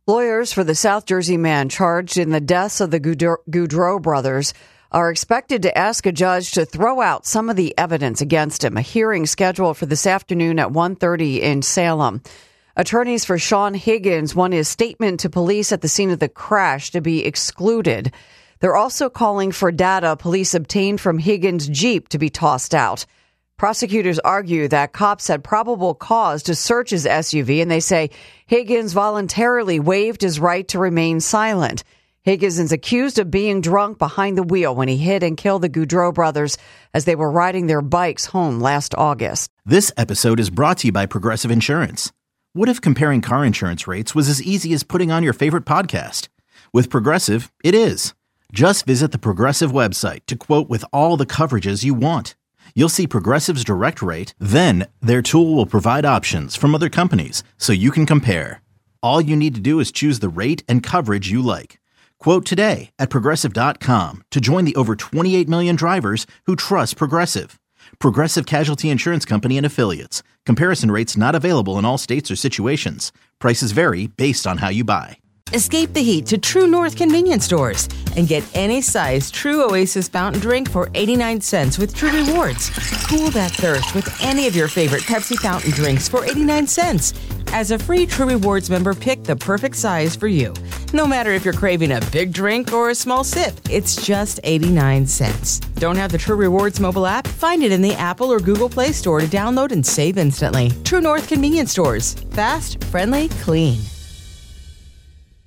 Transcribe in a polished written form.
Lawyers for the South Jersey man charged in the deaths of the Goudreau brothers are expected to ask a judge to throw out some of the evidence against him. A hearing scheduled for this afternoon at 1:30 in Salem. Attorneys for Sean Higgins want his statement to police at the scene of the crash to be excluded. They're also calling for data police obtained from Higgins' Jeep to be tossed out. Prosecutors argue that cops had probable cause to search his SUV, and they say Higgins voluntarily waived his right to remain silent. Higgins is accused of being drunk behind the wheel when he hit and killed the Goudreau brothers as they were riding their bikes home last August. This episode is brought to you by Progressive Insurance. What if comparing car insurance rates was as easy as putting on your favorite podcast? With Progressive, it is. Just visit the Progressive website to quote with all the coverages you want. You'll see Progressive's direct rate, then their tool will provide options from other companies so you can compare. All you need to do is choose the rate and coverage you like. Quote today at Progressive.com to join the over 28 million drivers who trust Progressive. Progressive Casualty Insurance Company and Affiliates. Comparison rates not available in all states or situations. Prices vary based on how you buy. Escape the heat to True North convenience stores and get any size True Oasis fountain drink for 89 cents with True Rewards. Cool that thirst with any of your favorite Pepsi fountain drinks for 89 cents. As a free True Rewards member, pick the perfect size for you. No matter if you're craving a big drink or a small sip, it's just 89 cents. Don't have the True Rewards mobile app? Find it in the Apple or Google Play Store to download and save instantly. True North convenience stores. Fast, friendly, clean.